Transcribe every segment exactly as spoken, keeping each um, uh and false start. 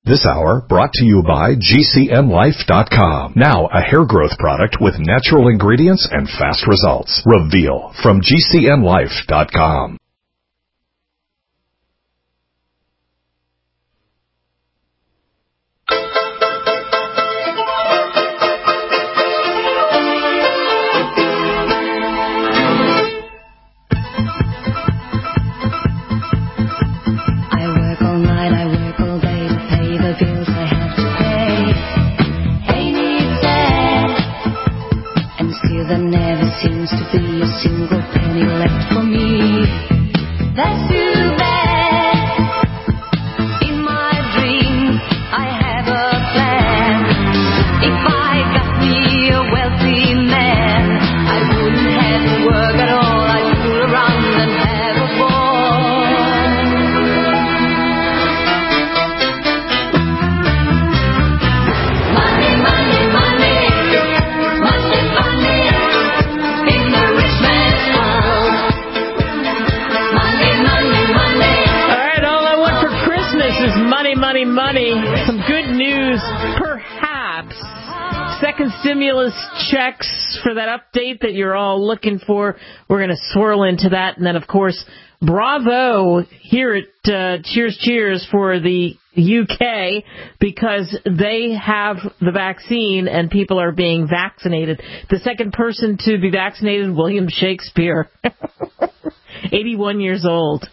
This hour brought to you by G C N Life dot com. Now a hair growth product with natural ingredients and fast results. Reveal from G C N Life dot com. Bills I have to pay, ain't it sad? And still there never seems to be a single penny left for me. That's too bad. In my dreams I have a plan. If I got me a wealthy man, I wouldn't have to work at all. I'd fool around and have a ball. Money, money. Some good news, perhaps. Second stimulus checks for that update that you're all looking for. We're going to swirl into that. And then, of course, bravo here at uh, Cheers Cheers for the U K, because they have the vaccine and people are being vaccinated. The second person to be vaccinated, William Shakespeare, eighty-one years old.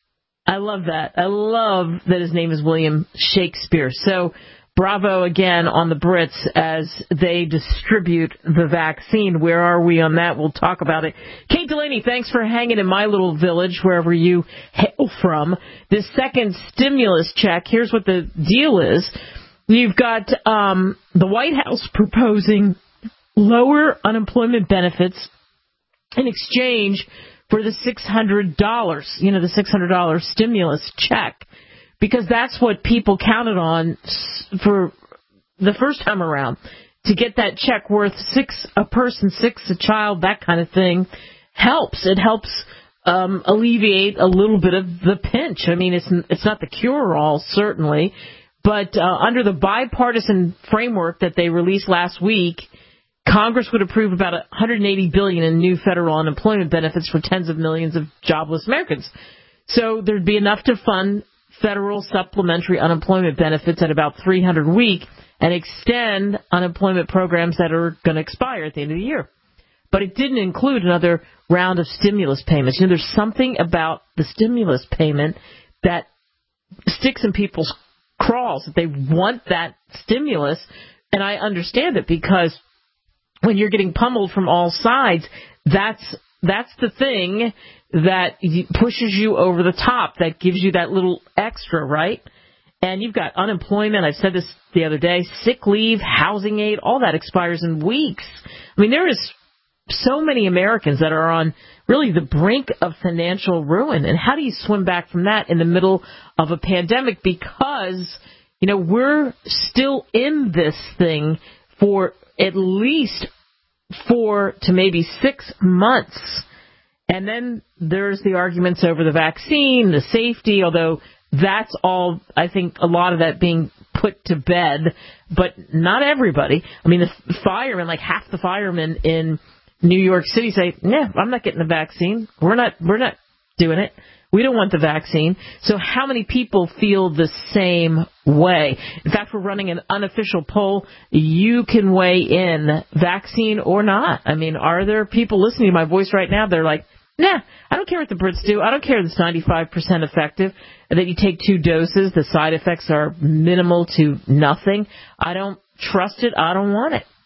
I love that. I love that his name is William Shakespeare. So bravo again on the Brits as they distribute the vaccine. Where are we on that? We'll talk about it. Kate Delaney, thanks for hanging in my little village, wherever you hail from. This second stimulus check, here's what the deal is. You've got um, the White House proposing lower unemployment benefits in exchange for the six hundred dollars, you know, the six hundred dollars stimulus check, because that's what people counted on for the first time around, to get that check worth six a person, six a child, that kind of thing helps. It helps um, alleviate a little bit of the pinch. I mean, it's it's not the cure-all, certainly, but uh, under the bipartisan framework that they released last week, Congress would approve about one hundred eighty billion dollars in new federal unemployment benefits for tens of millions of jobless Americans. So there'd be enough to fund federal supplementary unemployment benefits at about three hundred a week and extend unemployment programs that are going to expire at the end of the year. But it didn't include another round of stimulus payments. You know, there's something about the stimulus payment that sticks in people's craws, that they want that stimulus. And I understand it, because when you're getting pummeled from all sides, that's that's the thing that pushes you over the top, that gives you that little extra, right? And you've got unemployment. I said this the other day, sick leave, housing aid, all that expires in weeks. I mean, there is so many Americans that are on really the brink of financial ruin. And how do you swim back from that in the middle of a pandemic? Because, you know, we're still in this thing for at least four to maybe six months. And then there's the arguments over the vaccine, the safety, although that's all, I think, a lot of that being put to bed, but not everybody. I mean, the firemen, like half the firemen in New York City say, nah, I'm not getting the vaccine. We're not, we're not doing it. We don't want the vaccine. So how many people feel the same way? In fact, we're running an unofficial poll. You can weigh in, vaccine or not. I mean, are there people listening to my voice right now? They're like, nah, I don't care what the Brits do. I don't care that it's ninety-five percent effective, that you take two doses. The side effects are minimal to nothing. I don't trust it. I don't want it.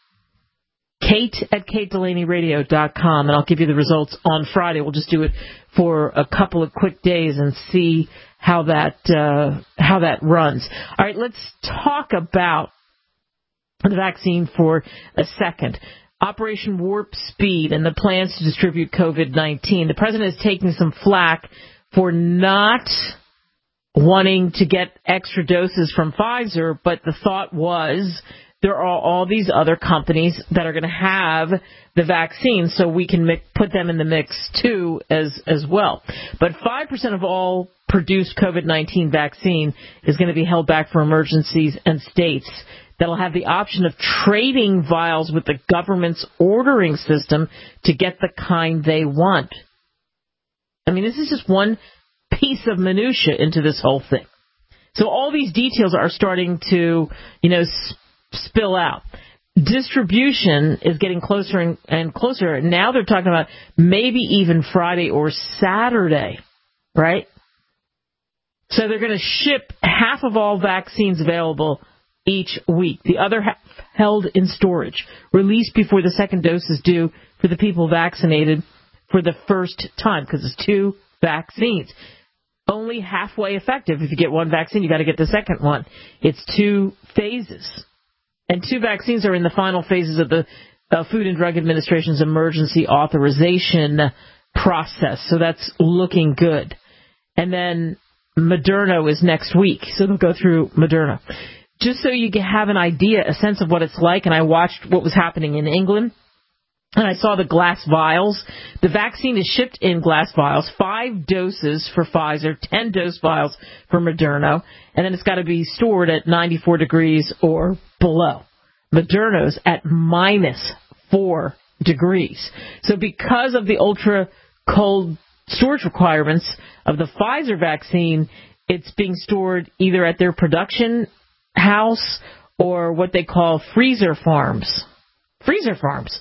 Kate at Kate Delaney Radio dot com, and I'll give you the results on Friday. We'll just do it for a couple of quick days and see how that uh, how that runs. All right, let's talk about the vaccine for a second. Operation Warp Speed and the plans to distribute COVID nineteen. The president is taking some flack for not wanting to get extra doses from Pfizer, but the thought was there are all these other companies that are going to have the vaccine, so we can mix, put them in the mix too as as well. But five percent of all produced COVID nineteen vaccine is going to be held back for emergencies and states that'll have the option of trading vials with the government's ordering system to get the kind they want. I mean, this is just one piece of minutia into this whole thing. So all these details are starting to, you know, sp- spill out. Distribution is getting closer and, and closer. Now they're talking about maybe even Friday or Saturday, right? So they're going to ship half of all vaccines available each week. The other half held in storage, released before the second dose is due for the people vaccinated for the first time, because it's two vaccines. Only halfway effective. If you get one vaccine, you got to get the second one. It's two phases. And two vaccines are in the final phases of the uh, Food and Drug Administration's emergency authorization process. So that's looking good. And then Moderna is next week. So they'll go through Moderna. Just so you can have an idea, a sense of what it's like, and I watched what was happening in England, and I saw the glass vials. The vaccine is shipped in glass vials, five doses for Pfizer, ten dose vials for Moderna, and then it's got to be stored at ninety-four degrees or below. Moderna's at minus four degrees. So because of the ultra cold storage requirements of the Pfizer vaccine, it's being stored either at their production house or what they call freezer farms. Freezer farms.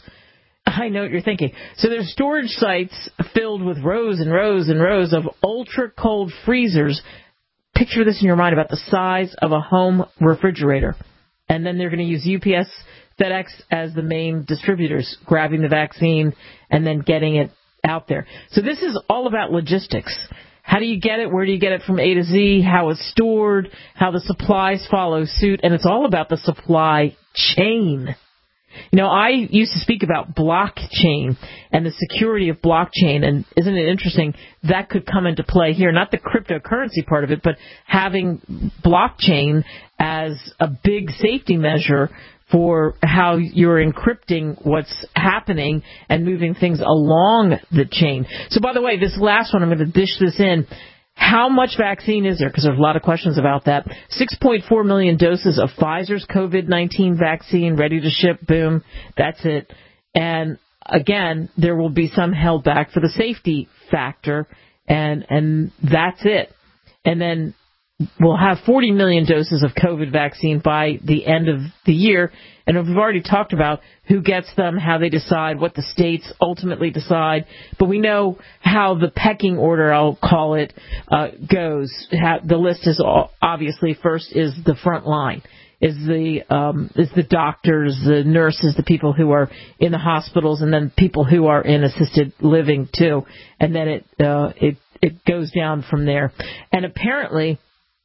I know what you're thinking. So there's storage sites filled with rows and rows and rows of ultra-cold freezers. Picture this in your mind, about the size of a home refrigerator. And then they're going to use U P S, FedEx as the main distributors, grabbing the vaccine and then getting it out there. So this is all about logistics. How do you get it? Where do you get it from A to Z? How it's stored? How the supplies follow suit? And it's all about the supply chain. You know, I used to speak about blockchain and the security of blockchain, and isn't it interesting that could come into play here? Not the cryptocurrency part of it, but having blockchain as a big safety measure for how you're encrypting what's happening and moving things along the chain. So, by the way, this last one, I'm going to dish this in. How much vaccine is there? Because there's a lot of questions about that. six point four million doses of Pfizer's COVID nineteen vaccine ready to ship. Boom. That's it. And again, there will be some held back for the safety factor, and and that's it. And then we'll have forty million doses of COVID vaccine by the end of the year. And we've already talked about who gets them, how they decide, what the states ultimately decide. But we know how the pecking order, I'll call it, uh, goes. How, the list is all, obviously first is the front line, is the um, is the doctors, the nurses, the people who are in the hospitals, and then people who are in assisted living too. And then it uh, it it goes down from there. And apparently,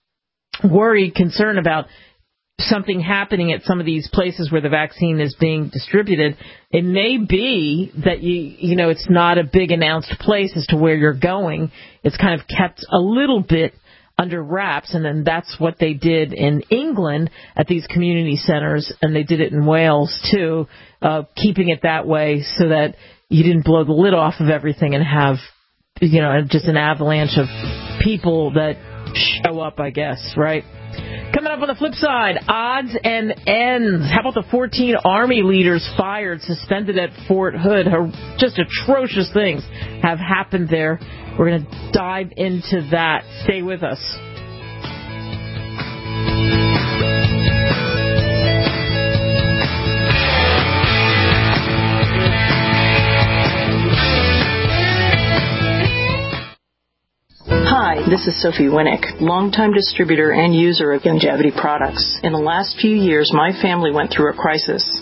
worry, concern about something happening at some of these places where the vaccine is being distributed. It may be that you you know it's not a big announced place as to where you're going. It's kind of kept a little bit under wraps, and then that's what they did in England at these community centers, and they did it in Wales too, uh, keeping it that way so that you didn't blow the lid off of everything and have you know just an avalanche of people that show up, I guess, right? Coming up on the flip side, odds and ends. How about the fourteen Army leaders fired, suspended at Fort Hood? Just atrocious things have happened there. We're going to dive into that. Stay with us. Hi, this is Sophie Winnick, longtime distributor and user of Youngevity products. In the last few years, my family went through a crisis.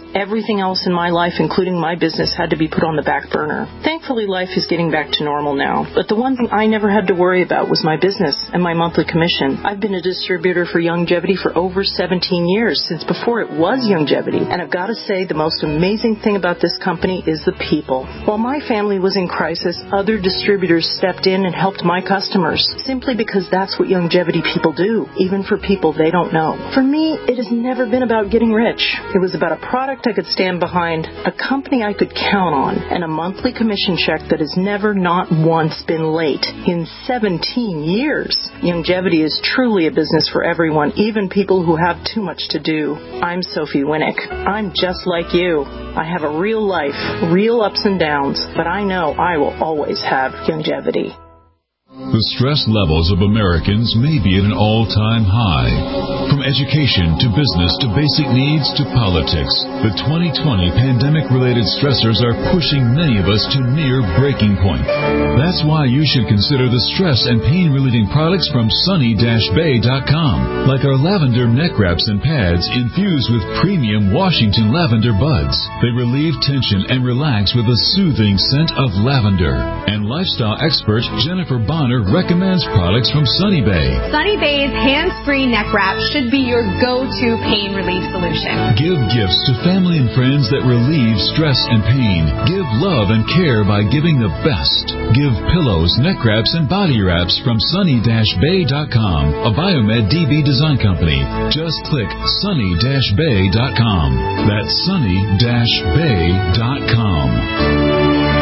Everything else in my life, including my business, had to be put on the back burner. Thankfully, life is getting back to normal now. But the one thing I never had to worry about was my business and my monthly commission. I've been a distributor for Youngevity for over seventeen years, since before it was Youngevity. And I've got to say, the most amazing thing about this company is the people. While my family was in crisis, other distributors stepped in and helped my customers, simply because that's what Youngevity people do, even for people they don't know. For me, it has never been about getting rich. It was about a product I could stand behind, a company I could count on, and a monthly commission check that has never not once been late in seventeen years. Youngevity is truly a business for everyone, even people who have too much to do. I'm Sophie Winnick. I'm just like you. I have a real life, real ups and downs, but I know I will always have Youngevity. The stress levels of Americans may be at an all-time high. From education to business to basic needs to politics, the twenty twenty pandemic-related stressors are pushing many of us to near breaking point. That's why you should consider the stress and pain-relieving products from sunny dash bay dot com, like our lavender neck wraps and pads infused with premium Washington lavender buds. They relieve tension and relax with a soothing scent of lavender. And lifestyle expert Jennifer Bonner recommends products from Sunny Bay. Sunny Bay's hands-free neck wrap should be your go-to pain relief solution. Give gifts to family and friends that relieve stress and pain. Give love and care by giving the best. Give pillows, neck wraps, and body wraps from sunny dash bay dot com, a Biomed D B design company. Just click sunny dash bay dot com. That's sunny dash bay dot com.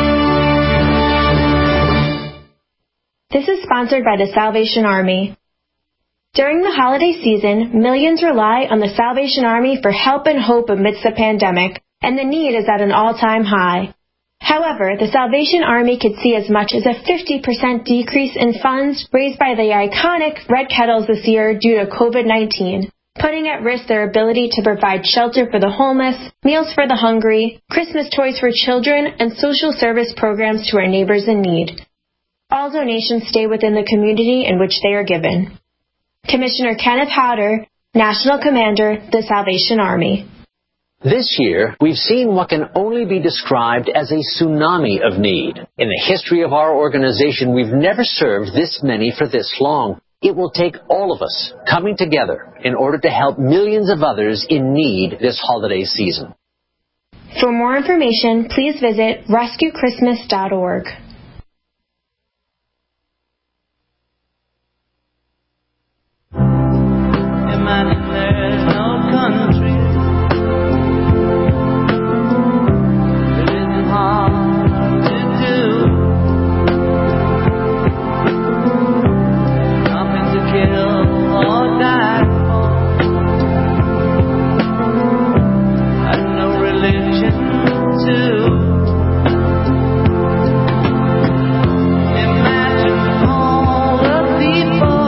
This is sponsored by the Salvation Army. During the holiday season, millions rely on the Salvation Army for help and hope amidst the pandemic, and the need is at an all-time high. However, the Salvation Army could see as much as a fifty percent decrease in funds raised by the iconic Red Kettles this year due to covid nineteen, putting at risk their ability to provide shelter for the homeless, meals for the hungry, Christmas toys for children, and social service programs to our neighbors in need. All donations stay within the community in which they are given. Commissioner Kenneth Hodder, National Commander, the Salvation Army. This year, we've seen what can only be described as a tsunami of need. In the history of our organization, we've never served this many for this long. It will take all of us coming together in order to help millions of others in need this holiday season. For more information, please visit rescue christmas dot org. There's no country that isn't hard to do. Nothing to kill or die for, and no religion too. Imagine all the people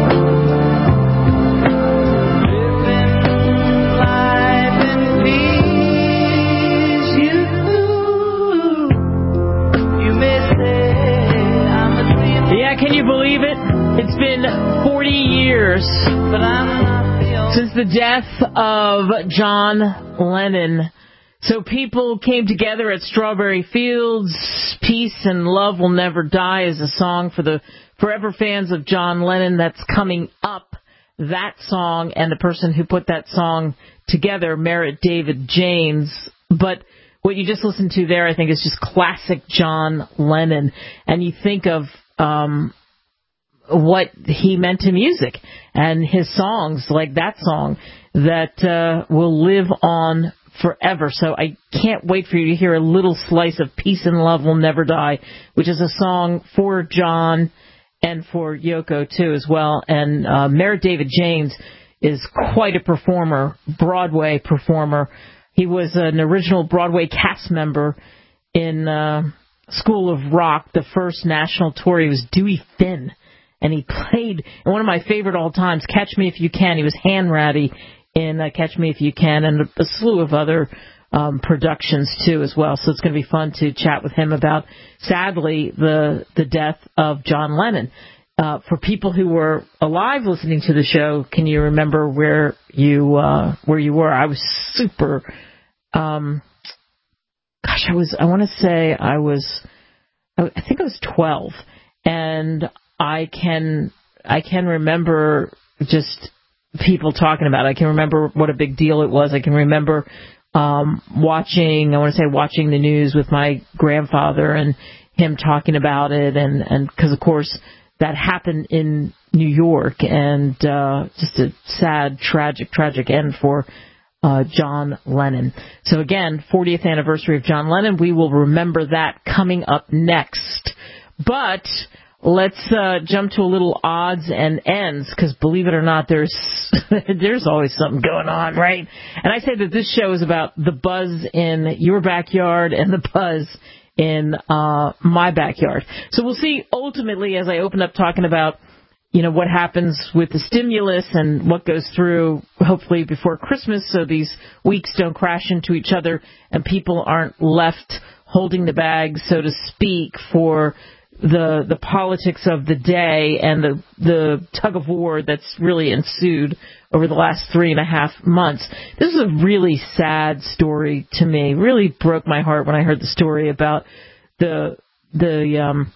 Can you believe it? It's been forty years since the death of John Lennon. So people came together at Strawberry Fields. Peace and Love Will Never Die is a song for the forever fans of John Lennon that's coming up. That song and the person who put that song together, Merritt David James. But what you just listened to there, I think, is just classic John Lennon. And you think of Um, what he meant to music and his songs, like that song, that uh, will live on forever. So I can't wait for you to hear a little slice of Peace and Love Will Never Die, which is a song for John and for Yoko, too, as well. And uh, Merritt David James is quite a performer, Broadway performer. He was an original Broadway cast member in Uh, School of Rock, the first national tour. He was Dewey Finn, and he played in one of my favorite all times, Catch Me If You Can. He was Hanratty in uh, Catch Me If You Can, and a, a slew of other um, productions too as well. So it's going to be fun to chat with him about, sadly, the the death of John Lennon. Uh, for people who were alive listening to the show, can you remember where you uh, where you were? I was super um, gosh, I was, I want to say I was, I think I was twelve, and I can, I can remember just people talking about it. I can remember what a big deal it was. I can remember um, watching, I want to say watching the news with my grandfather and him talking about it, and, and because, of course, that happened in New York, and uh, just a sad, tragic, tragic end for uh, John Lennon. So, again, fortieth anniversary of John Lennon. We will remember that coming up next. But let's uh, jump to a little odds and ends, because believe it or not, there's there's always something going on, right? And I say that this show is about the buzz in your backyard and the buzz in uh, my backyard. So we'll see ultimately as I open up talking about, you know, what happens with the stimulus and what goes through hopefully before Christmas, so these weeks don't crash into each other and people aren't left holding the bag, so to speak, for the the politics of the day and the the tug of war that's really ensued over the last three and a half months. This is a really sad story to me. Really broke my heart when I heard the story about the the um,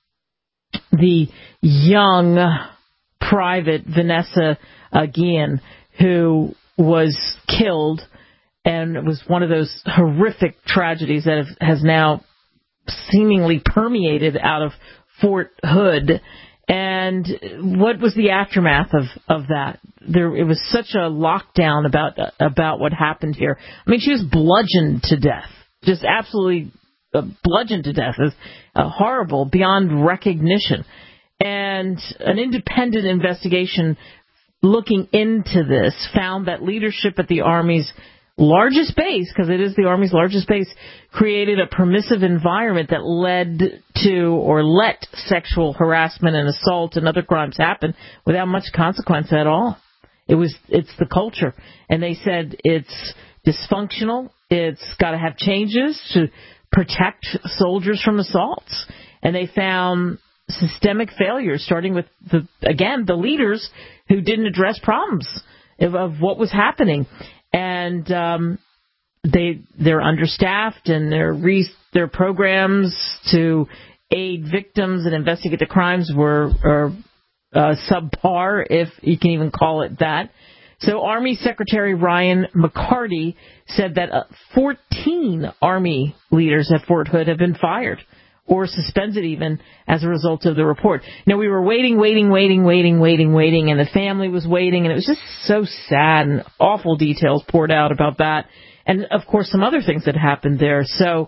the young private Vanessa uh, Guillen, who was killed, and it was one of those horrific tragedies that have, has now seemingly permeated out of Fort Hood. And what was the aftermath of, of that? There, it was such a lockdown about about what happened here. I mean, she was bludgeoned to death, just absolutely uh, bludgeoned to death. It's uh, horrible, beyond recognition. And an independent investigation looking into this found that leadership at the Army's largest base, because it is the Army's largest base, created a permissive environment that led to or let sexual harassment and assault and other crimes happen without much consequence at all. It was, it's the culture. And they said it's dysfunctional. It's got to have changes to protect soldiers from assaults. And they found systemic failures, starting with, the again, the leaders who didn't address problems of, of what was happening. And um, they they're understaffed, and their re- their programs to aid victims and investigate the crimes were are, uh, subpar, if you can even call it that. So Army Secretary Ryan McCarty said that uh, fourteen Army leaders at Fort Hood have been fired or suspended even as a result of the report. Now, we were waiting, waiting, waiting, waiting, waiting, waiting, and the family was waiting, and it was just so sad, and awful details poured out about that. And, of course, some other things that happened there. So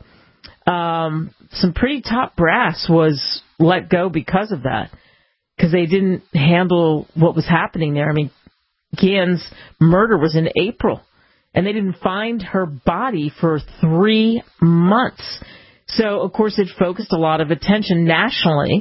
um, some pretty top brass was let go because of that, because they didn't handle what was happening there. I mean, Guillen's murder was in April, and they didn't find her body for three months. So, of course, it focused a lot of attention nationally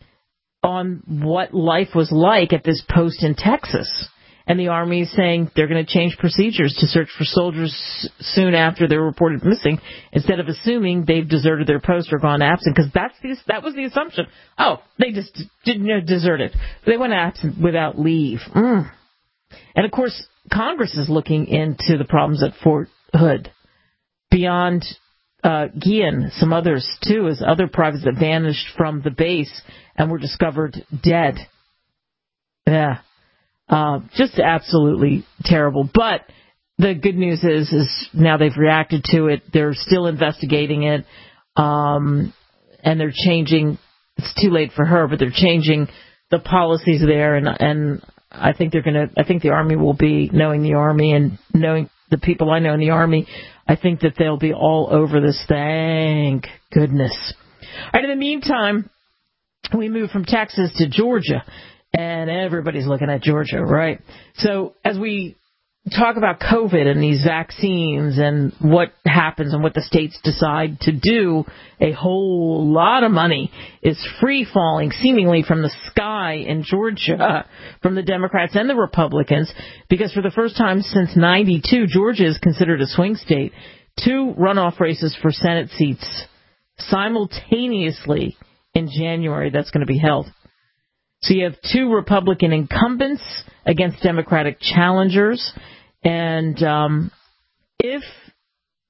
on what life was like at this post in Texas. And the Army is saying they're going to change procedures to search for soldiers soon after they're reported missing, instead of assuming they've deserted their post or gone absent, because that's the, that was the assumption. Oh, they just didn't you know, desert it. They went absent without leave. Mm. And, of course, Congress is looking into the problems at Fort Hood beyond Uh, Guillen, some others, too, as other privates that vanished from the base and were discovered dead. Yeah. Uh, just absolutely terrible. But the good news is, is now they've reacted to it. They're still investigating it. Um, and they're changing. It's too late for her, but they're changing the policies there. And, and I think they're going to, I think the Army will be, knowing the Army and knowing the people I know in the Army, I think that they'll be all over this. Thank goodness. All right, in the meantime, we move from Texas to Georgia, and everybody's looking at Georgia, right? So as we talk about COVID and these vaccines and what happens and what the states decide to do, a whole lot of money is free-falling seemingly from the sky in Georgia from the Democrats and the Republicans, because for the first time since ninety-two, Georgia is considered a swing state. Two runoff races for Senate seats simultaneously in January that's going to be held. So you have two Republican incumbents against Democratic challengers. And um, if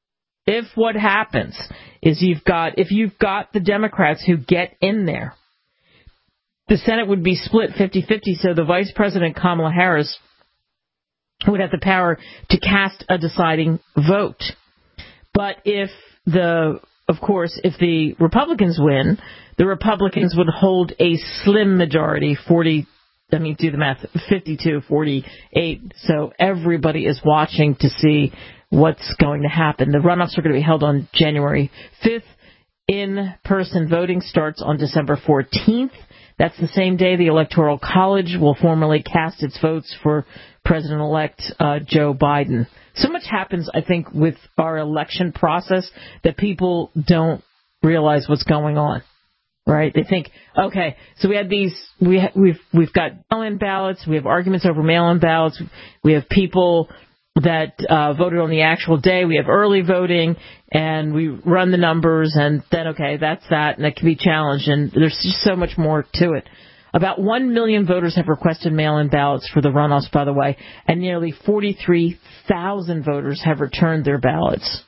if what happens is you've got, if you've got the Democrats who get in there, the Senate would be split fifty-fifty, so the Vice President Kamala Harris would have the power to cast a deciding vote. But if the, of course, if the Republicans win, the Republicans would hold a slim majority, forty, I mean, do the math, fifty-two, forty-eight. So everybody is watching to see what's going to happen. The runoffs are going to be held on January fifth. In-person voting starts on December fourteenth. That's the same day the Electoral College will formally cast its votes for President-elect uh, Joe Biden. So much happens, I think, with our election process that people don't realize what's going on, right? They think, okay, so we had these, we ha- we've we've got mail-in ballots, we have arguments over mail-in ballots, we have people that uh, voted on the actual day, we have early voting, and we run the numbers, and then, okay, that's that, and that can be challenged, and there's just so much more to it. About one million voters have requested mail-in ballots for the runoffs, by the way, and nearly forty-three thousand voters have returned their ballots.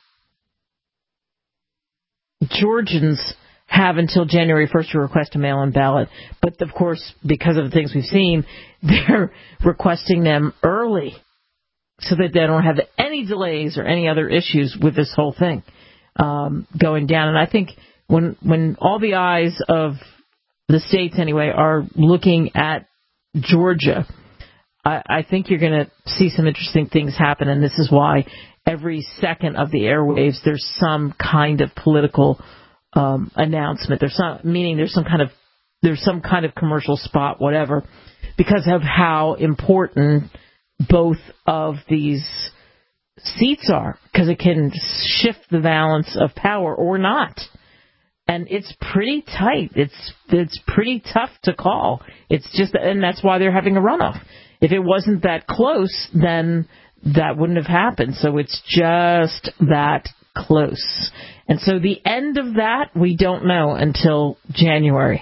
Georgians have until January first to request a mail-in ballot, but, of course, because of the things we've seen, they're requesting them early so that they don't have any delays or any other issues with this whole thing um, going down. And I think when when all the eyes of the states, anyway, are looking at Georgia, I, I think you're going to see some interesting things happen, and this is why every second of the airwaves there's some kind of political um, announcement. There's some, meaning there's some kind of there's some kind of commercial spot, whatever, because of how important both of these seats are, because it can shift the balance of power or not. And it's pretty tight. It's it's pretty tough to call. It's just, and that's why they're having a runoff. If it wasn't that close, then that wouldn't have happened. So it's just that close. And so the end of that, we don't know until January.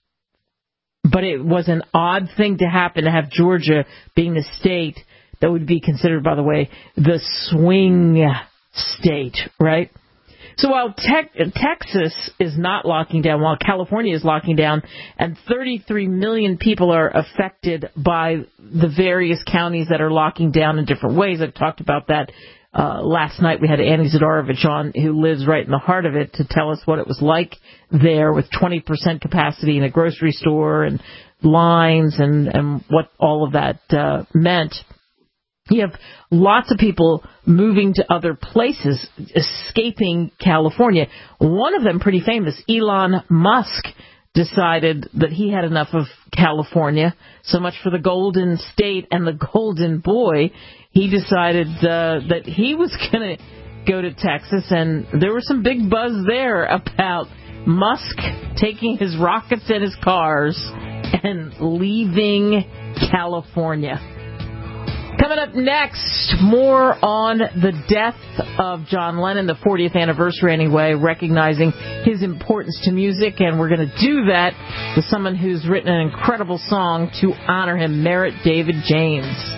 But it was an odd thing to happen to have Georgia being the state that would be considered, by the way, the swing state, right? So while te- Texas is not locking down, while California is locking down, and thirty-three million people are affected by the various counties that are locking down in different ways. I've talked about that uh, last night. We had Annie Zadarovich on, who lives right in the heart of it, to tell us what it was like there with twenty percent capacity in a grocery store and lines and, and what all of that uh, meant. You have lots of people moving to other places, escaping California. One of them, pretty famous, Elon Musk, decided that he had enough of California. So much for the Golden State and the Golden Boy. He decided uh, that he was going to go to Texas, and there was some big buzz there about Musk taking his rockets and his cars and leaving California. Coming up next, more on the death of John Lennon, the fortieth anniversary anyway, recognizing his importance to music, and we're going to do that with someone who's written an incredible song to honor him, Merritt David James.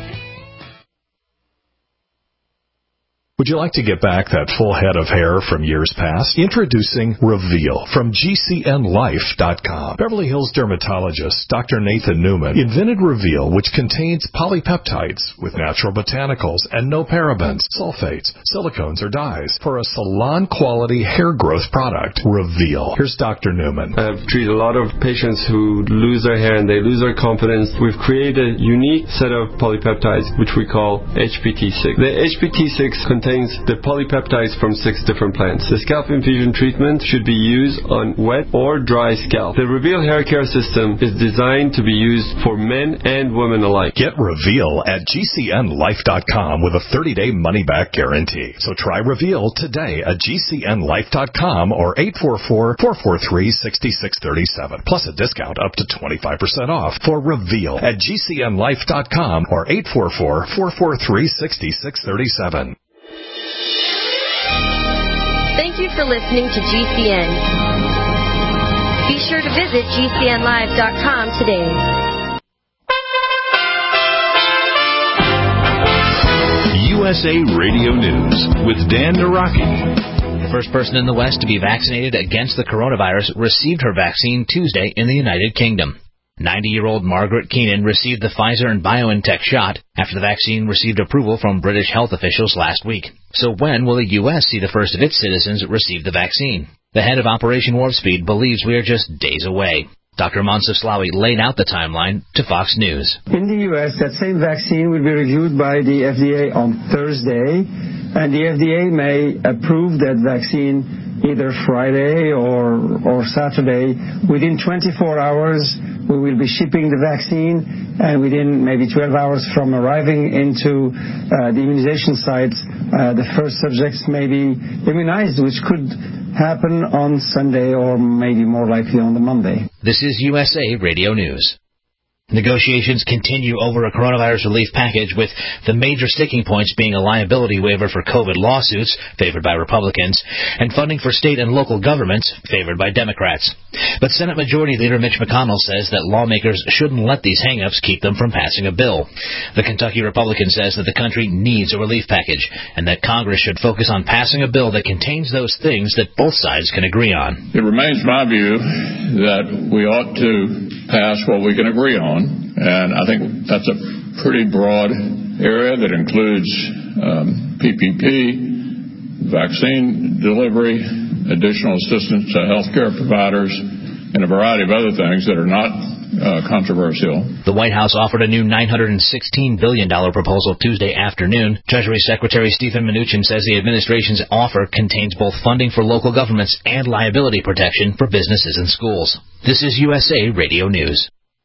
Would you like to get back that full head of hair from years past? Introducing Reveal from G C N life dot com. Beverly Hills dermatologist Doctor Nathan Newman invented Reveal, which contains polypeptides with natural botanicals and no parabens, sulfates, silicones, or dyes for a salon-quality hair growth product. Reveal. Here's Doctor Newman. I've treated a lot of patients who lose their hair and they lose their confidence. We've created a unique set of polypeptides, which we call H P T six. The H P T six contains the polypeptides from six different plants. The scalp infusion treatment should be used on wet or dry scalp. The Reveal hair care system is designed to be used for men and women alike. Get Reveal at G C N life dot com with a thirty-day money-back guarantee. So try Reveal today at G C N life dot com or eight four four, four four three, six six three seven. Plus a discount up to twenty-five percent off for Reveal at G C N life dot com or eight four four, four four three, six six three seven. Thank you for listening to G C N. Be sure to visit G C N live dot com today. U S A Radio News with Dan Naraki. The first person in the West to be vaccinated against the coronavirus received her vaccine Tuesday in the United Kingdom. ninety-year-old Margaret Keenan received the Pfizer and BioNTech shot after the vaccine received approval from British health officials last week. So when will the U S see the first of its citizens receive the vaccine? The head of Operation Warp Speed believes we are just days away. Doctor Mansur Slawi laid out the timeline to Fox News. In the U S, that same vaccine will be reviewed by the F D A on Thursday, and the F D A may approve that vaccine either Friday or or Saturday. Within twenty-four hours, we will be shipping the vaccine, and within maybe twelve hours from arriving into uh, the immunization sites, uh, the first subjects may be immunized, which could happen on Sunday or maybe more likely on the Monday. This is U S A Radio News. Negotiations continue over a coronavirus relief package, with the major sticking points being a liability waiver for COVID lawsuits, favored by Republicans, and funding for state and local governments, favored by Democrats. But Senate Majority Leader Mitch McConnell says that lawmakers shouldn't let these hang-ups keep them from passing a bill. The Kentucky Republican says that the country needs a relief package, and that Congress should focus on passing a bill that contains those things that both sides can agree on. It remains my view that we ought to pass what we can agree on. And I think that's a pretty broad area that includes um, P P P, vaccine delivery, additional assistance to healthcare providers, and a variety of other things that are not uh, controversial. The White House offered a new nine hundred sixteen billion dollars proposal Tuesday afternoon. Treasury Secretary Stephen Mnuchin says the administration's offer contains both funding for local governments and liability protection for businesses and schools. This is U S A Radio News.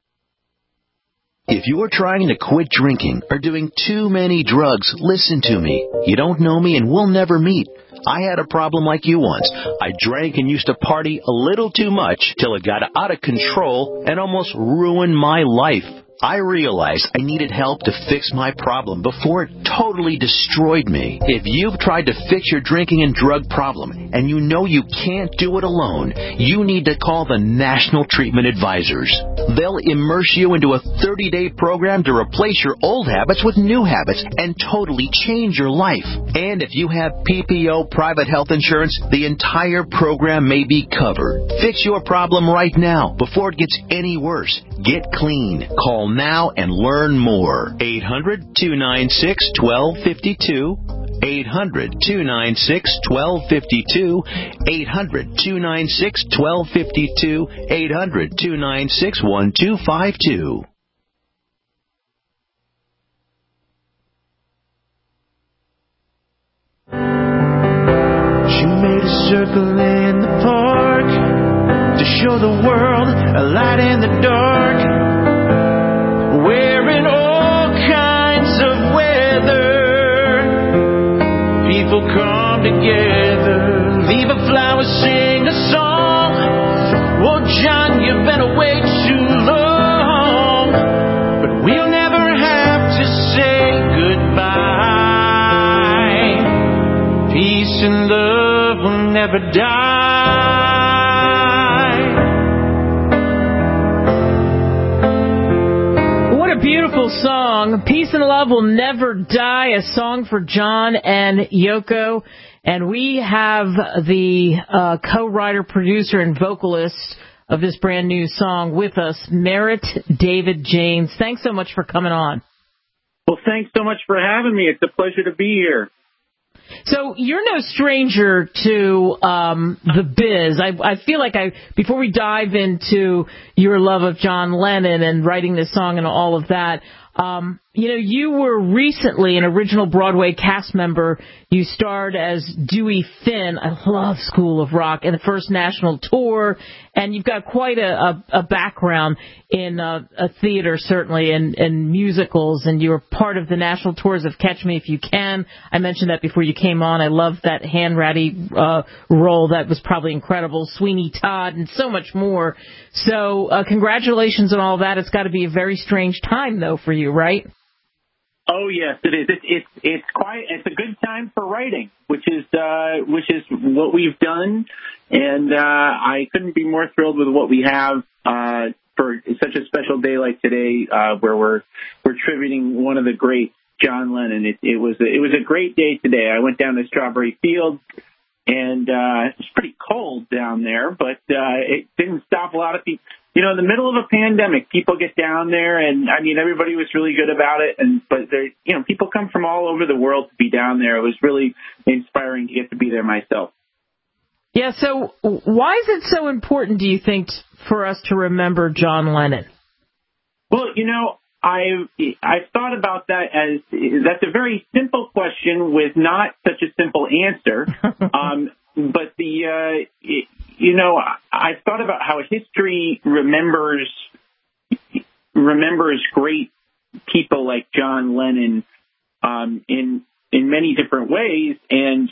If you're trying to quit drinking or doing too many drugs, listen to me. You don't know me and we'll never meet. I had a problem like you once. I drank and used to party a little too much till it got out of control and almost ruined my life. I realized I needed help to fix my problem before it totally destroyed me. If you've tried to fix your drinking and drug problem and you know you can't do it alone, you need to call the National Treatment Advisors. They'll immerse you into a thirty-day program to replace your old habits with new habits and totally change your life. And if you have P P O private health insurance, the entire program may be covered. Fix your problem right now before it gets any worse. Get clean. Call now and learn more. eight hundred, two nine six, one two five two. eight hundred, two nine six, one two five two. eight hundred, two nine six, one two five two. eight hundred, two nine six, one two five two. She made a circle in the park to show the world a light in the dark, wearing all kinds of weather. People come together, leave a flower, sing a song. Oh, John, you've been away too long, but we'll never have to say goodbye. Peace and love will never die. Beautiful song. Peace and Love Will Never Die, a song for John and Yoko. And we have the uh, co-writer, producer, and vocalist of this brand new song with us, Merritt David James. Thanks so much for coming on. Well, thanks so much for having me. It's a pleasure to be here. So you're no stranger to um, the biz. I, I feel like I, before we dive into your love of John Lennon and writing this song and all of that, um, you know, you were recently an original Broadway cast member. You starred as Dewey Finn. I love School of Rock and the first national tour. And you've got quite a, a, a background in uh, a theater, certainly, and, and musicals. And you were part of the national tours of Catch Me If You Can. I mentioned that before you came on. I love that Hanratty uh, role. That was probably incredible. Sweeney Todd and so much more. So uh, congratulations on all that. It's got to be a very strange time, though, for you, right? Oh yes, it is. It's it's it's quite. It's a good time for writing, which is uh, which is what we've done, and uh, I couldn't be more thrilled with what we have uh, for such a special day like today, uh, where we're we're tributing one of the greats, John Lennon. It, it was a, it was a great day today. I went down to Strawberry Fields and uh, it's pretty cold down there, but uh, it didn't stop a lot of people. You know, in the middle of a pandemic, people get down there, and I mean, everybody was really good about it. And but there, you know, people come from all over the world to be down there. It was really inspiring to get to be there myself. Yeah. So, why is it so important, do you think, for us to remember John Lennon? Well, you know, I've I've thought about that as that's a very simple question with not such a simple answer. um, but the uh, it, you know, I've thought about how history remembers remembers great people like John Lennon um, in in many different ways, and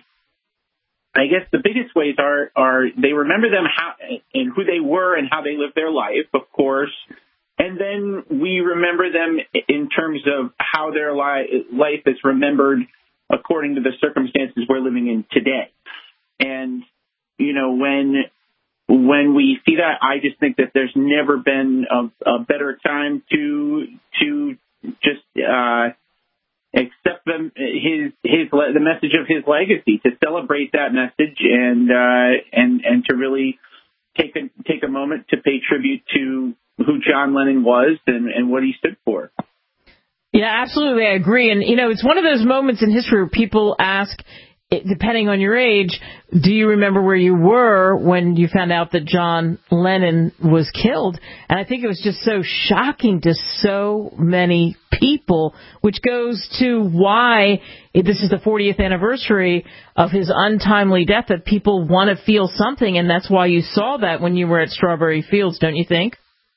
I guess the biggest ways are are they remember them how and who they were and how they lived their life, of course. And then we remember them in terms of how their li- life is remembered according to the circumstances we're living in today. And, you know, when when we see that, I just think that there's never been a, a better time to to just uh, accept them, his his the message of his legacy, to celebrate that message, and uh, and and to really take a take a moment to pay tribute to who John Lennon was and, and what he stood for. Yeah, absolutely. I agree. And, you know, it's one of those moments in history where people ask, depending on your age, do you remember where you were when you found out that John Lennon was killed? And I think it was just so shocking to so many people, which goes to why this is the fortieth anniversary of his untimely death, that people want to feel something. And that's why you saw that when you were at Strawberry Fields, don't you think?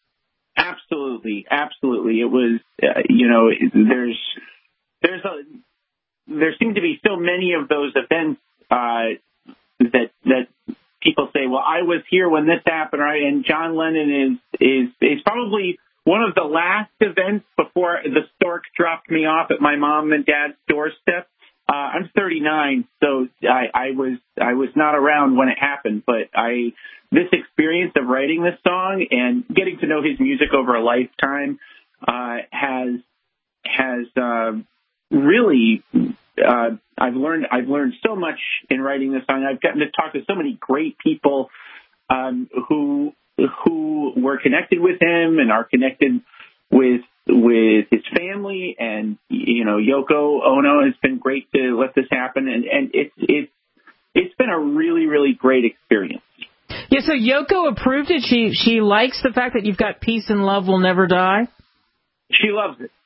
Absolutely, absolutely. It was, uh, you know, there's, there's a, there seem to be so many of those events uh, that that people say, well, I was here when this happened, right? And John Lennon is is is probably one of the last events before the stork dropped me off at my mom and dad's doorstep. Uh, I'm thirty-nine, so I, I was I was not around when it happened, but I this experience of writing this song and getting to know his music over a lifetime uh, has has uh, really uh, I've learned I've learned so much in writing this song. I've gotten to talk to so many great people um, who who were connected with him and are connected with with his family, and you know, Yoko Ono has been great to let this happen, and and it's it's it's been a really really great experience. Yeah, so Yoko approved it. She she likes the fact that you've got Peace and Love Will Never Die. She loves it.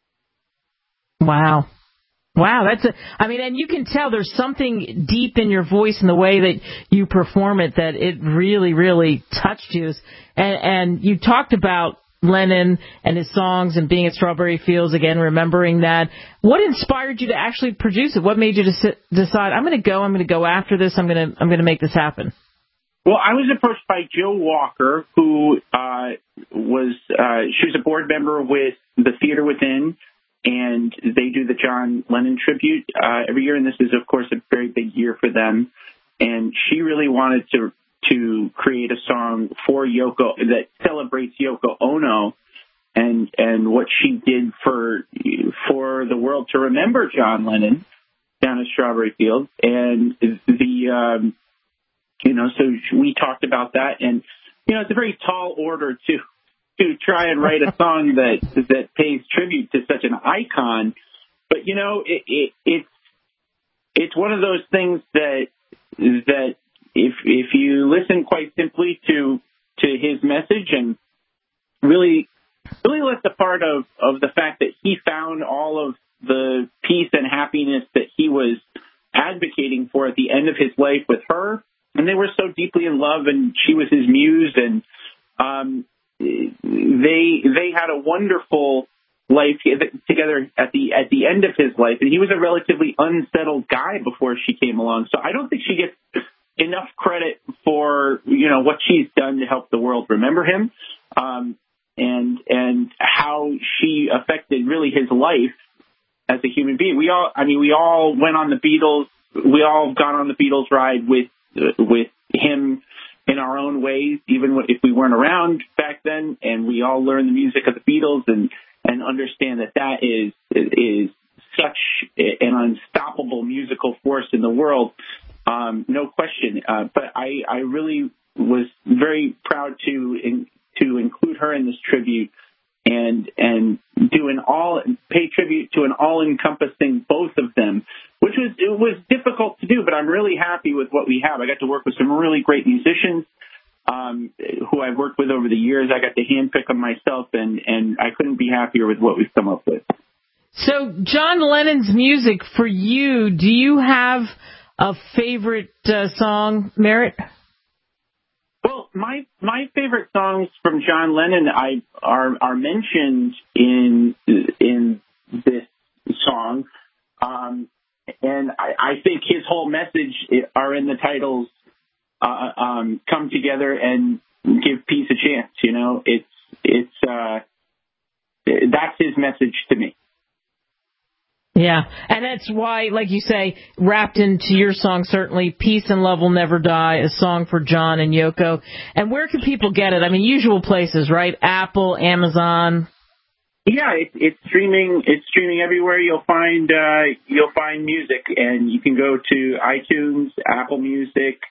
Wow. Wow, that's a, I mean, and you can tell there's something deep in your voice and the way that you perform it that it really, really touched you. And, and you talked about Lennon and his songs and being at Strawberry Fields again, remembering that. What inspired you to actually produce it? What made you to decide, I'm going to go, I'm going to go after this, I'm going to, I'm going to make this happen? Well, I was approached by Jill Walker, who uh, was, uh, she was a board member with the Theater Within, and they do the John Lennon tribute uh, every year, and this is, of course, a very big year for them. And she really wanted to to create a song for Yoko that celebrates Yoko Ono and and what she did for for the world to remember John Lennon down at Strawberry Fields. And the um, you know, so we talked about that, and you know, it's a very tall order to. to try and write a song that that pays tribute to such an icon. But, you know, it, it, it's it's one of those things that that if if you listen quite simply to to his message and really really lift a part of, of the fact that he found all of the peace and happiness that he was advocating for at the end of his life with her, and they were so deeply in love, and she was his muse, and um They they had a wonderful life together at the at the end of his life, and he was a relatively unsettled guy before she came along. So I don't think she gets enough credit for you know what she's done to help the world remember him, um, and and how she affected really his life as a human being. We all, I mean, we all went on the Beatles. We all got on the Beatles ride with with him. In our own ways, even if we weren't around back then, and we all learn the music of the Beatles and, and understand that that is is such an unstoppable musical force in the world. um, no question. Uh, but I, I really was very proud to in, to include her in this tribute and and do an all pay tribute to an all-encompassing both of them, which was it was difficult to do. But I'm really happy with what we have. I got to work with some really great musicians um, who I've worked with over the years. I got to handpick them myself, and and I couldn't be happier with what we've come up with. So, John Lennon's music for you, do you have a favorite uh, song, Merritt? Well, my my favorite songs from John Lennon I are are mentioned in in this song, um, and I, I think his whole message are in the titles. Uh, um, come together and give peace a chance. You know, it's it's uh, that's his message to me. Yeah, and that's why, like you say, wrapped into your song, certainly, Peace and Love Will Never Die, a song for John and Yoko. And where can people get it? I mean, usual places, right? Apple, Amazon. Yeah, it's it's streaming. It's streaming everywhere. You'll find uh, you'll find music, and you can go to iTunes, Apple Music,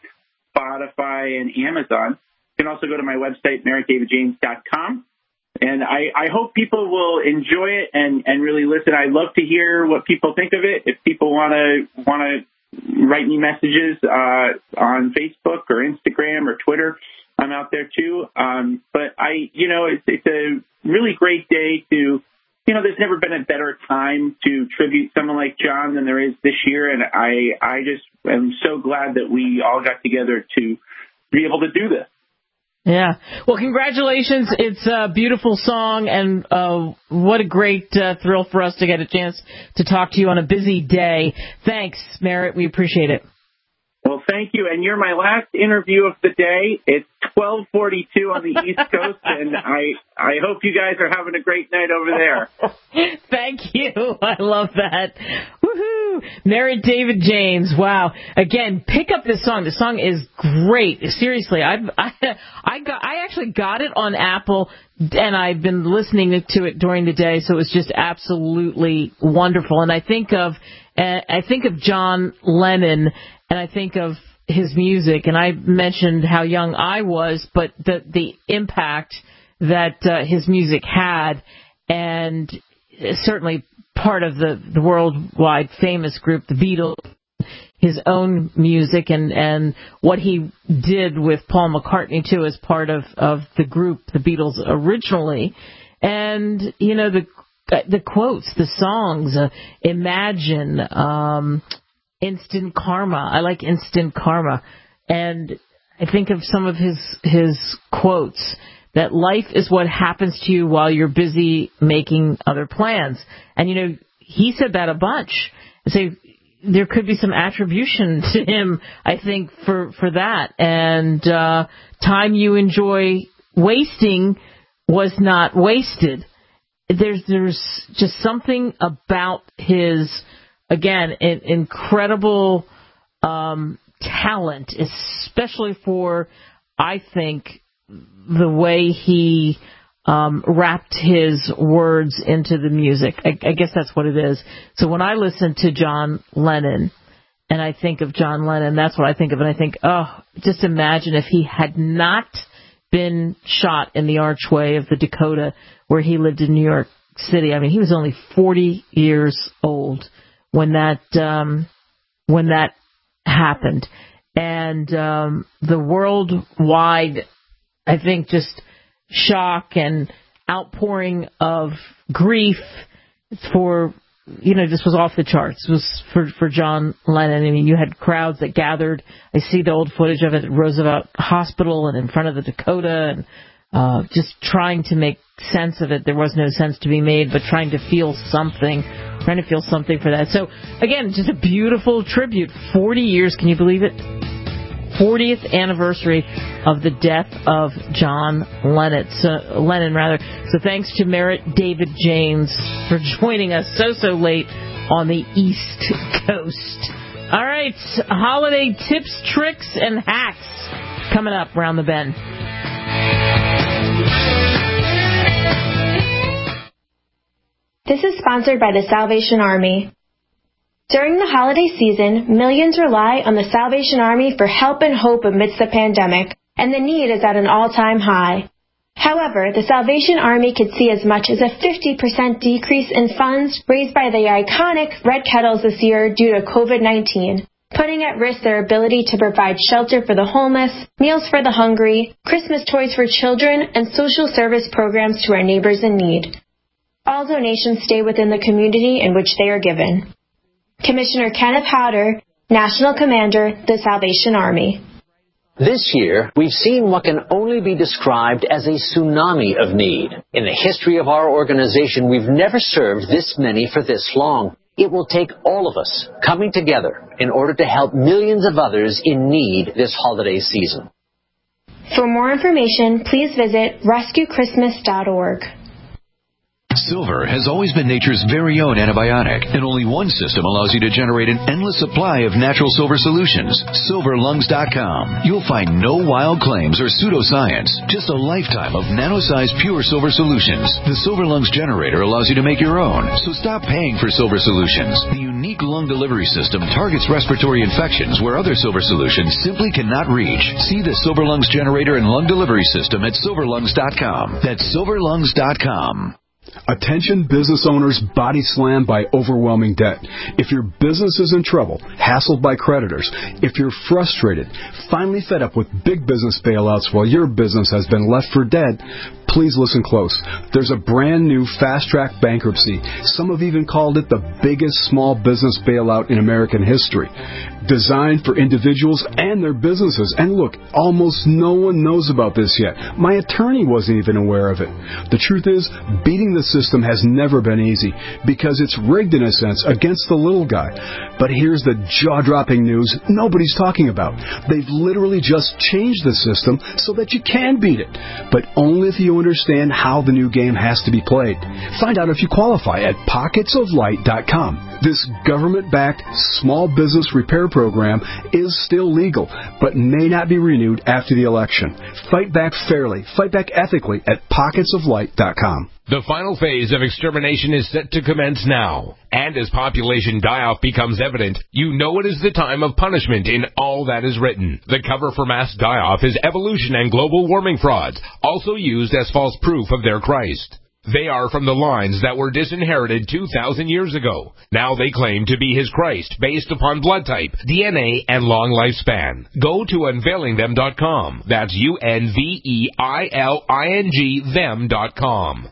Spotify, and Amazon. You can also go to my website, merritt david james dot com. And I, I hope people will enjoy it and, and really listen. I'd love to hear what people think of it. If people want to want to write me messages uh, on Facebook or Instagram or Twitter, I'm out there too. Um, but I, you know, it's, it's a really great day to, you know, there's never been a better time to tribute someone like John than there is this year. And I, I just am so glad that we all got together to be able to do this. Yeah. Well, congratulations. It's a beautiful song, and uh, what a great uh, thrill for us to get a chance to talk to you on a busy day. Thanks, Merritt. We appreciate it. Well, thank you. And you're my last interview of the day. It's twelve forty-two on the East Coast, and I, I hope you guys are having a great night over there. Thank you. I love that. Woohoo! Merritt David James. Wow. Again, pick up this song. The song is great. Seriously, I, I, I got, I actually got it on Apple, and I've been listening to it during the day, so it was just absolutely wonderful. And I think of, uh, I think of John Lennon, and I think of his music, and I mentioned how young I was, but the the impact that uh, his music had, and certainly part of the, the worldwide famous group, the Beatles, his own music, and, and what he did with Paul McCartney, too, as part of, of the group, the Beatles, originally. And, you know, the the quotes, the songs, uh, Imagine, um, Instant Karma. I like Instant Karma. And I think of some of his his quotes, that life is what happens to you while you're busy making other plans. And, you know, he said that a bunch. So there could be some attribution to him, I think, for, for that. And uh, time you enjoy wasting was not wasted. There's there's just something about his, again, in, incredible um, talent, especially for, I think, the way he um, wrapped his words into the music. I, I guess that's what it is. So when I listen to John Lennon and I think of John Lennon, that's what I think of. And I think, oh, just imagine if he had not been shot in the archway of the Dakota where he lived in New York City. I mean, he was only forty years old when that um, when that happened. And um, the worldwide, I think, just shock and outpouring of grief for, you know, this was off the charts. It was for, for John Lennon. I mean, you had crowds that gathered. I see the old footage of it at Roosevelt Hospital and in front of the Dakota, and uh, just trying to make sense of it. There was no sense to be made, but trying to feel something, trying to feel something for that. So, again, just a beautiful tribute. forty years, can you believe it? fortieth anniversary of the death of John Lennon. So, Lennon, rather. So thanks to Merritt David James for joining us so, so late on the East Coast. All right, holiday tips, tricks, and hacks coming up around the bend. This is sponsored by the Salvation Army. During the holiday season, millions rely on the Salvation Army for help and hope amidst the pandemic, and the need is at an all-time high. However, the Salvation Army could see as much as a fifty percent decrease in funds raised by the iconic Red Kettles this year due to COVID nineteen, putting at risk their ability to provide shelter for the homeless, meals for the hungry, Christmas toys for children, and social service programs to our neighbors in need. All donations stay within the community in which they are given. Commissioner Kenneth Howder, National Commander, the Salvation Army. This year, we've seen what can only be described as a tsunami of need. In the history of our organization, we've never served this many for this long. It will take all of us coming together in order to help millions of others in need this holiday season. For more information, please visit rescue christmas dot org. Silver has always been nature's very own antibiotic, and only one system allows you to generate an endless supply of natural silver solutions. silver lungs dot com. You'll find no wild claims or pseudoscience, just a lifetime of nano-sized pure silver solutions. The Silver Lungs generator allows you to make your own, so stop paying for silver solutions. The unique lung delivery system targets respiratory infections where other silver solutions simply cannot reach. See the Silver Lungs generator and lung delivery system at silver lungs dot com. That's silver lungs dot com. Attention business owners body slammed by overwhelming debt. If your business is in trouble, hassled by creditors, if you're frustrated, finally fed up with big business bailouts while your business has been left for dead, please listen close. There's a brand new fast-track bankruptcy. Some have even called it the biggest small business bailout in American history. Designed for individuals and their businesses. And look, almost no one knows about this yet. My attorney wasn't even aware of it. The truth is, beating the system has never been easy because it's rigged in a sense against the little guy. But here's the jaw-dropping news nobody's talking about. They've literally just changed the system so that you can beat it, but only if you understand how the new game has to be played. Find out if you qualify at pockets of light dot com. This government-backed small business repair program is still legal, but may not be renewed after the election. Fight back fairly, fight back ethically at pockets of light dot com. The final phase of extermination is set to commence now. And as population die-off becomes evident, you know it is the time of punishment in all that is written. The cover for mass die-off is evolution and global warming frauds, also used as false proof of their Christ. They are from the lines that were disinherited two thousand years ago. Now they claim to be his Christ based upon blood type, D N A, and long lifespan. Go to unveiling them dot com. That's U N V E I L I N G them dot com.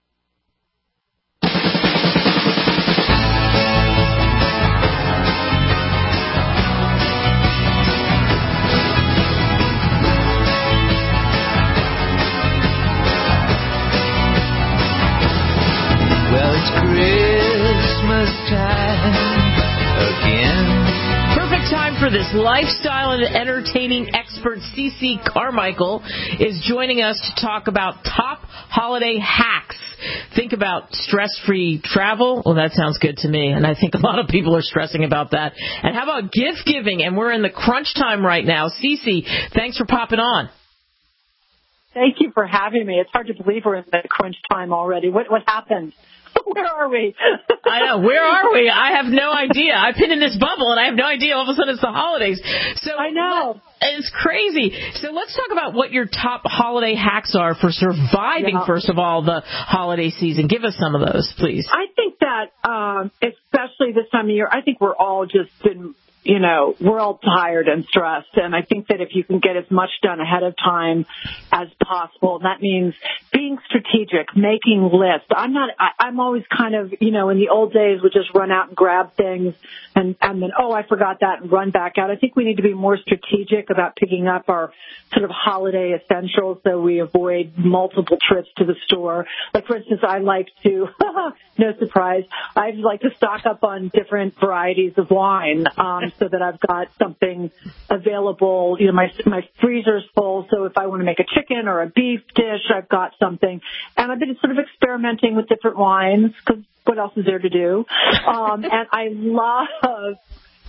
Christmas time again. Perfect time for this. Lifestyle and entertaining expert C C Carmichael is joining us to talk about top holiday hacks. Think about stress-free travel. Well, that sounds good to me, and I think a lot of people are stressing about that. And how about gift giving? And we're in the crunch time right now. C C, thanks for popping on. Thank you for having me. It's hard to believe we're in the crunch time already. What what happened? Where are we? I know. Where are we? I have no idea. I've been in this bubble, and I have no idea. All of a sudden, it's the holidays. So I know. It's crazy. So let's talk about what your top holiday hacks are for surviving, yeah. first of all, the holiday season. Give us some of those, please. I think that, um, especially this time of year, I think we're all just been you know, we're all tired and stressed. And I think that if you can get as much done ahead of time as possible, that means being strategic, making lists. I'm not, I, I'm always kind of, you know, in the old days would just run out and grab things and, and then, oh, I forgot that and run back out. I think we need to be more strategic about picking up our sort of holiday essentials so we avoid multiple trips to the store. Like, for instance, I like to, no surprise, I like to stock up on different varieties of wine, um, so that I've got something available. You know, my my freezer's full, so if I want to make a chicken or a beef dish, I've got something. And I've been sort of experimenting with different wines because what else is there to do? Um, and I love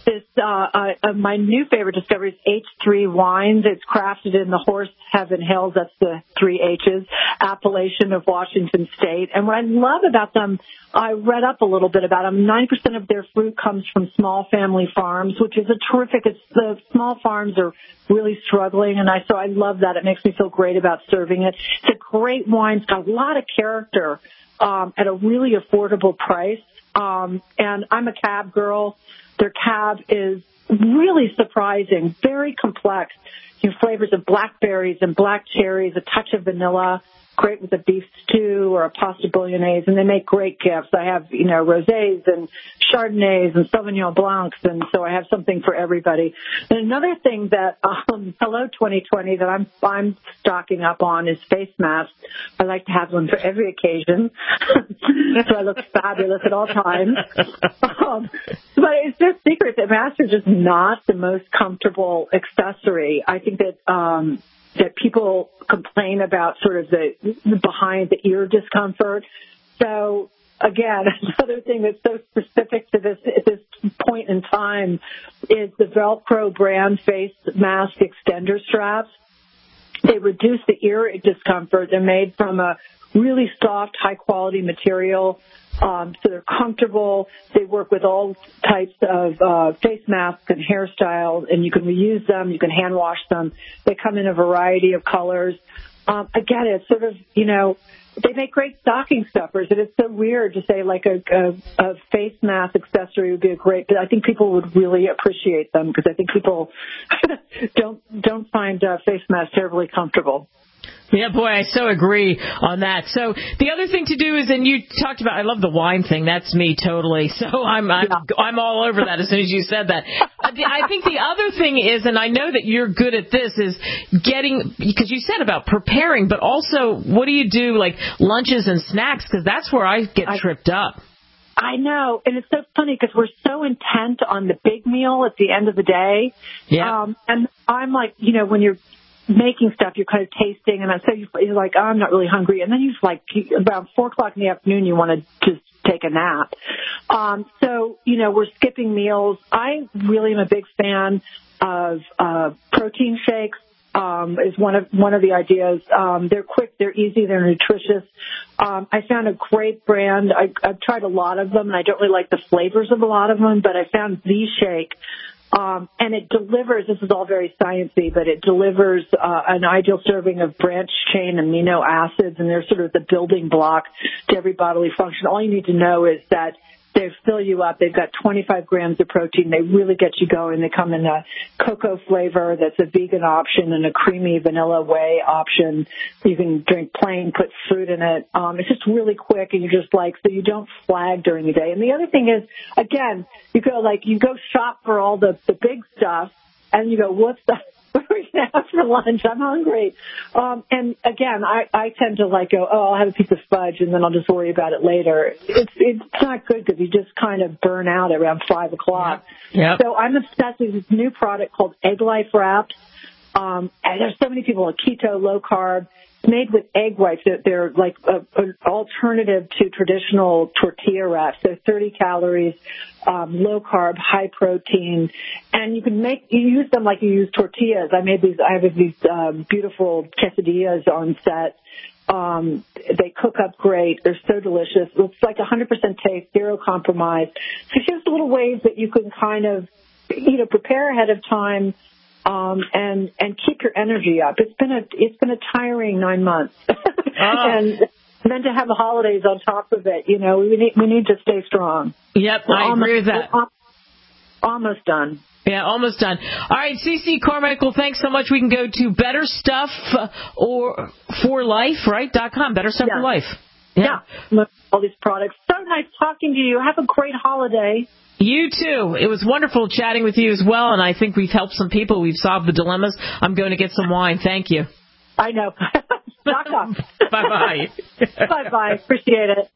this uh, uh, my new favorite discovery is H three Wines. It's crafted in the Horse Heaven Hills. That's the three H's, appellation of Washington State. And what I love about them, I read up a little bit about them. ninety percent of their fruit comes from small family farms, which is a terrific. It's the small farms are really struggling, and I so I love that. It makes me feel great about serving it. It's a great wine. It's got a lot of character um, at a really affordable price. Um, and I'm a cab girl. Their cab is really surprising, very complex. You know, flavors of blackberries and black cherries, a touch of vanilla, great with a beef stew or a pasta bolognese, and they make great gifts. I have, you know, rosés and Chardonnays and Sauvignon Blancs, and so I have something for everybody. And another thing that, um, hello twenty twenty, that I'm, I'm stocking up on is face masks. I like to have one for every occasion, so I look fabulous at all times. Um, but it's no secret that masks are just not the most comfortable accessory. I think that, um, that people complain about sort of the, the behind the ear discomfort. So again, another thing that's so specific to this at this point in time is the Velcro brand face mask extender straps. They reduce the ear discomfort. They're made from a really soft, high quality material. Um, so they're comfortable. They work with all types of uh, face masks and hairstyles, and you can reuse them. You can hand wash them. They come in a variety of colors. Um, again, it's sort of, you know, they make great stocking stuffers, and it's so weird to say like a, a, a face mask accessory would be a great, but I think people would really appreciate them because I think people don't don't find uh, face masks terribly comfortable. Yeah, boy, I so agree on that. So the other thing to do is, and you talked about, I love the wine thing. That's me totally. So I'm I'm, yeah. I'm all over that as soon as you said that. I think the other thing is, and I know that you're good at this, is getting, because you said about preparing, but also what do you do, like lunches and snacks, because that's where I get I, tripped up. I know, and it's so funny because we're so intent on the big meal at the end of the day. Yeah. Um, and I'm like, you know, when you're making stuff, you're kind of tasting, and so you're like, oh, I'm not really hungry. And then you like, around four o'clock in the afternoon, you want to just take a nap. Um, so, you know, we're skipping meals. I really am a big fan of uh, protein shakes. Um, is one of one of the ideas. Um, they're quick, they're easy, they're nutritious. Um, I found a great brand. I, I've tried a lot of them, and I don't really like the flavors of a lot of them, but I found Z-Shake. Um, and it delivers, this is all very sciencey, but it delivers uh, an ideal serving of branched-chain amino acids, and they're sort of the building block to every bodily function. All you need to know is that they fill you up. They've got twenty-five grams of protein. They really get you going. They come in a cocoa flavor that's a vegan option and a creamy vanilla whey option. You can drink plain, put fruit in it. Um, it's just really quick, and you're just like, so you don't flag during the day. And the other thing is, again, you go like, you go shop for all the, the big stuff, and you go, what's the, what are we going to have for lunch? I'm hungry. Um, and again, I, I tend to like go, oh, I'll have a piece of fudge and then I'll just worry about it later. It's, it's not good because you just kind of burn out around five o'clock. Yep. So I'm obsessed with this new product called Egg Life Wraps. Um, and there's so many people on keto, low carb, made with egg whites. They're, they're like a, an alternative to traditional tortilla wraps. They're thirty calories, um, low carb, high protein, and you can make you use them like you use tortillas. I made these. I have these um, beautiful quesadillas on set. Um, they cook up great. They're so delicious. It's like one hundred percent taste, zero compromise. So just little ways that you can kind of, you know, prepare ahead of time. Um, and, and keep your energy up. It's been a, it's been a tiring nine months. Oh. and, and then to have the holidays on top of it, you know, we need, we need to stay strong. Yep, we're I almost, agree with that. Almost done. Yeah, almost done. All right, CeCe Carmichael, thanks so much. We can go to Better Stuff or for Life, right? Dot com. Better Stuff yeah. for Life. Yeah. yeah. All these products. So nice talking to you. Have a great holiday. You too. It was wonderful chatting with you as well, and I think we've helped some people. We've solved the dilemmas. I'm going to get some wine. Thank you. I know. Knock off. Bye-bye. Bye-bye. Appreciate it.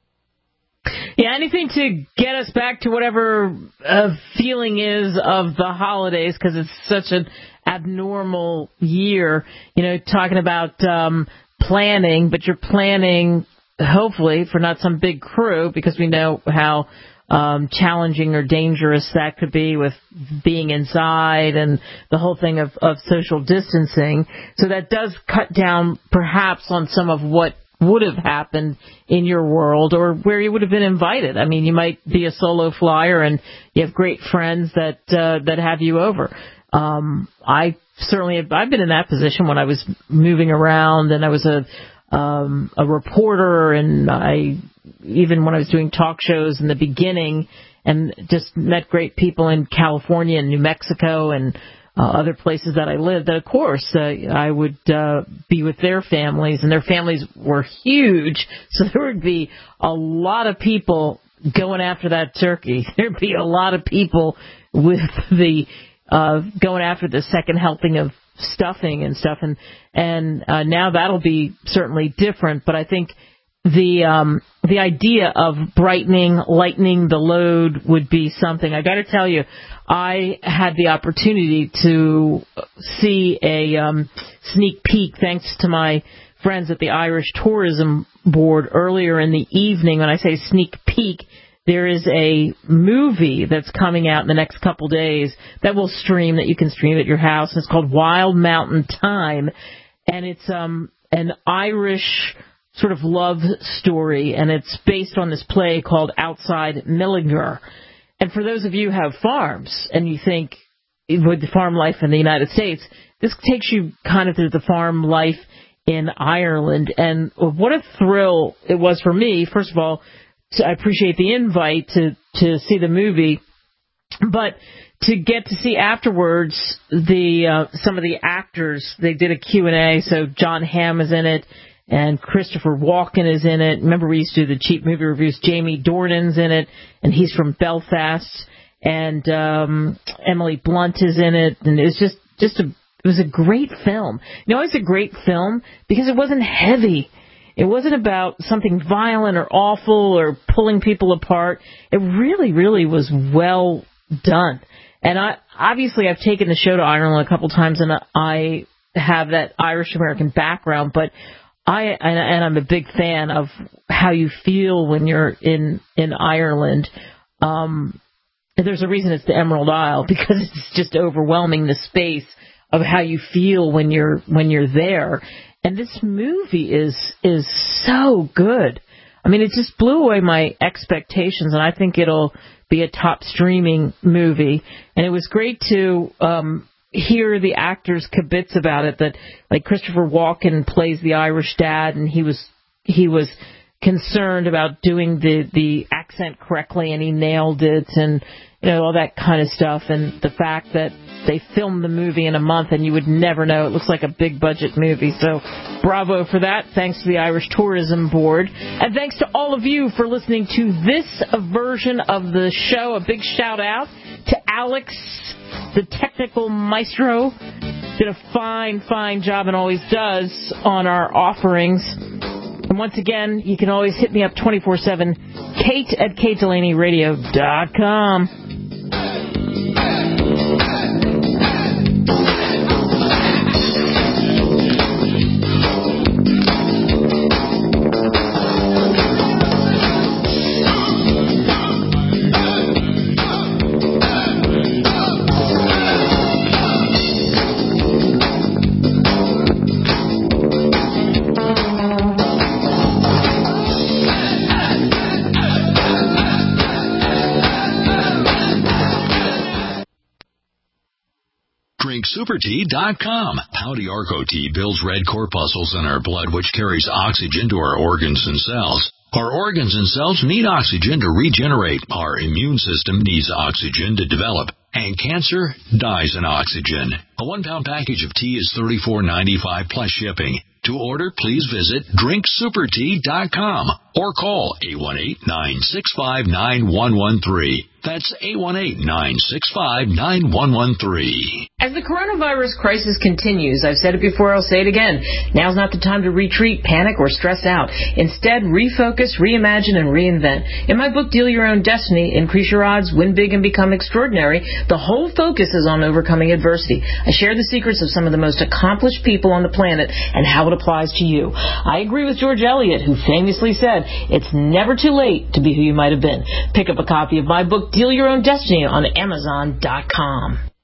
Yeah, anything to get us back to whatever uh, feeling is of the holidays, because it's such an abnormal year. You know, talking about um, planning, but you're planning, hopefully, for not some big crew, because we know how um, challenging or dangerous that could be with being inside and the whole thing of, of social distancing. So that does cut down perhaps on some of what would have happened in your world or where you would have been invited. I mean, you might be a solo flyer and you have great friends that uh, that have you over. Um, I certainly have, I've been in that position when I was moving around and I was a um, a reporter, and I even when I was doing talk shows in the beginning, and just met great people in California and New Mexico and uh, other places that I lived. That of course uh, I would uh, be with their families, and their families were huge, so there would be a lot of people going after that turkey. There'd be a lot of people with the uh, going after the second helping of stuffing and stuff, and and uh, now that'll be certainly different. But I think the um, the idea of brightening, lightening the load would be something. I got to tell you, I had the opportunity to see a um, sneak peek, thanks to my friends at the Irish Tourism Board earlier in the evening. When I say sneak peek, there is a movie that's coming out in the next couple days that will stream, that you can stream at your house. It's called Wild Mountain Thyme, and it's um, an Irish sort of love story, and it's based on this play called Outside Mullingar. And for those of you who have farms, and you think, with the farm life in the United States, this takes you kind of through the farm life in Ireland. And what a thrill it was for me, first of all. I appreciate the invite to, to see the movie, but to get to see afterwards the uh, some of the actors. They did a Q and A, so John Hamm is in it, and Christopher Walken is in it. Remember, we used to do the cheap movie reviews. Jamie Dornan's in it, and he's from Belfast, and um, Emily Blunt is in it, and it's just just a it was a great film. You know, it's a great film because it wasn't heavy. It wasn't about something violent or awful or pulling people apart. It really, really was well done. And I obviously I've taken the show to Ireland a couple times, and I have that Irish-American background, but I and, and I'm a big fan of how you feel when you're in, in Ireland. Um, there's a reason it's the Emerald Isle, because it's just overwhelming, the space of how you feel when you're when you're there. And this movie is is so good. I mean, it just blew away my expectations, and I think it'll be a top streaming movie. And it was great to um, hear the actors kibitz about it. That like Christopher Walken plays the Irish dad, and he was he was concerned about doing the the accent correctly, and he nailed it, and you know all that kind of stuff. And the fact that they filmed the movie in a month, and you would never know. It looks like a big budget movie. So bravo for that. Thanks to the Irish Tourism Board. And thanks to all of you for listening to this version of the show. A big shout out to Alex, the technical maestro. Did a fine, fine job, and always does, on our offerings. And once again, you can always hit me up twenty-four seven, Kate at Kate Delaney Radio dot com. drink super tea dot com. Howdy Arco Tea builds red corpuscles in our blood, which carries oxygen to our organs and cells. Our organs and cells need oxygen to regenerate. Our immune system needs oxygen to develop. And cancer dies in oxygen. A one-pound package of tea is thirty-four ninety-five plus shipping. To order, please visit drink super tea dot com or call eight one eight, nine six five, nine one one three. That's eight one eight, nine six five, nine one one three. As the coronavirus crisis continues, I've said it before, I'll say it again, now's not the time to retreat, panic, or stress out. Instead, refocus, reimagine, and reinvent. In my book, Deal Your Own Destiny, Increase Your Odds, Win Big, and Become Extraordinary, the whole focus is on overcoming adversity. I share the secrets of some of the most accomplished people on the planet and how it applies to you. I agree with George Eliot, who famously said, it's never too late to be who you might have been. Pick up a copy of my book, Deal Your Own Destiny, on Amazon dot com.